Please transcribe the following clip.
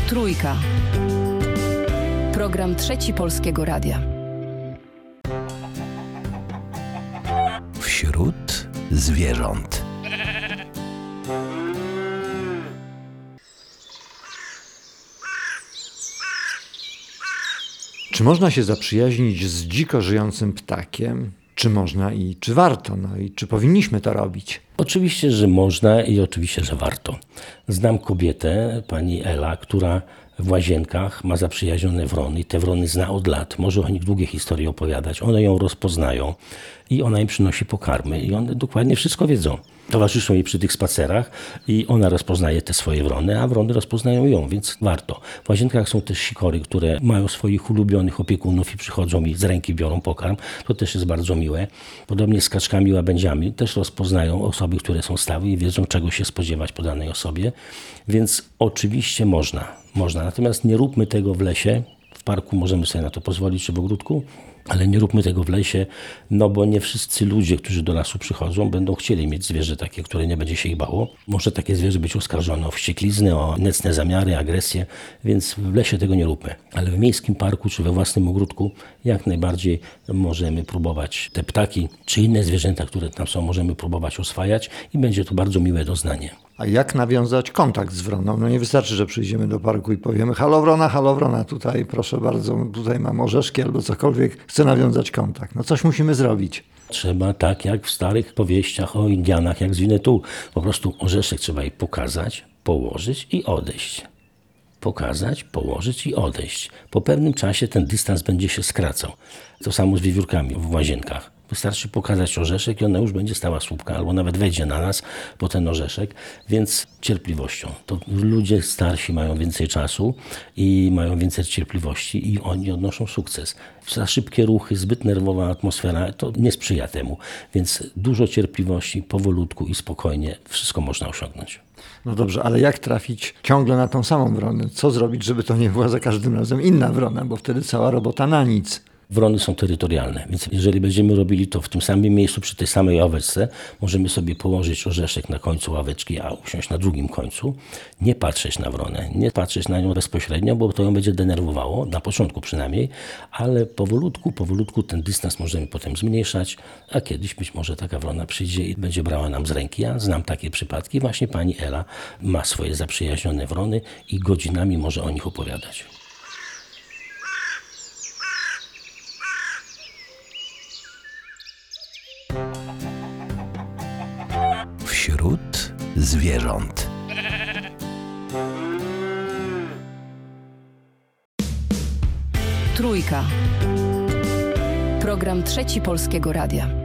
Trójka. Program Trzeci Polskiego Radia. Wśród zwierząt. Czy można się zaprzyjaźnić z dziko żyjącym ptakiem? Czy można i czy warto? No i czy powinniśmy to robić? Oczywiście, że można i oczywiście, że warto. Znam kobietę, pani Ela, która w Łazienkach ma zaprzyjaźnione wrony i te wrony zna od lat. Może o nich długie historie opowiadać. One ją rozpoznają i ona im przynosi pokarmy i one dokładnie wszystko wiedzą. Towarzyszą jej przy tych spacerach i ona rozpoznaje te swoje wrony, a wrony rozpoznają ją, więc warto. W Łazienkach są też sikory, które mają swoich ulubionych opiekunów i przychodzą i z ręki biorą pokarm. To też jest bardzo miłe. Podobnie z kaczkami, łabędziami też rozpoznają osoby, które są stałe i wiedzą, czego się spodziewać po danej osobie. Więc oczywiście można. Natomiast nie róbmy tego w lesie. W parku możemy sobie na to pozwolić, czy w ogródku, ale nie róbmy tego w lesie, bo nie wszyscy ludzie, którzy do lasu przychodzą, będą chcieli mieć zwierzę takie, które nie będzie się ich bało. Może takie zwierzę być oskarżone o wścieklizny, o nędzne zamiary, agresję, więc w lesie tego nie róbmy. Ale w miejskim parku czy we własnym ogródku jak najbardziej możemy próbować te ptaki czy inne zwierzęta, które tam są, możemy próbować oswajać i będzie to bardzo miłe doznanie. A jak nawiązać kontakt z wroną? No nie wystarczy, że przyjdziemy do parku i powiemy halo wrona, tutaj proszę bardzo, tutaj mam orzeszki albo cokolwiek, chcę nawiązać kontakt. No coś musimy zrobić. Trzeba tak jak w starych powieściach o Indianach, jak z Winnetou. Po prostu orzeszek trzeba jej pokazać, położyć i odejść. Pokazać, położyć i odejść. Po pewnym czasie ten dystans będzie się skracał. To samo z wiewiórkami w Łazienkach. Wystarczy pokazać orzeszek i ona już będzie stała słupka, albo nawet wejdzie na nas po ten orzeszek, więc cierpliwością. To ludzie starsi mają więcej czasu i mają więcej cierpliwości i oni odnoszą sukces. Za szybkie ruchy, zbyt nerwowa atmosfera, to nie sprzyja temu, więc dużo cierpliwości, powolutku i spokojnie wszystko można osiągnąć. No dobrze, ale jak trafić ciągle na tą samą wronę? Co zrobić, żeby to nie była za każdym razem inna wrona, bo wtedy cała robota na nic. Wrony są terytorialne, więc jeżeli będziemy robili to w tym samym miejscu, przy tej samej ławeczce, możemy sobie położyć orzeszek na końcu ławeczki, a usiąść na drugim końcu, nie patrzeć na wronę, nie patrzeć na nią bezpośrednio, bo to ją będzie denerwowało, na początku przynajmniej, ale powolutku ten dystans możemy potem zmniejszać, a kiedyś być może taka wrona przyjdzie i będzie brała nam z ręki. Ja znam takie przypadki, właśnie pani Ela ma swoje zaprzyjaźnione wrony i godzinami może o nich opowiadać. Wśród zwierząt. Trójka. Program Trzeci Polskiego Radia.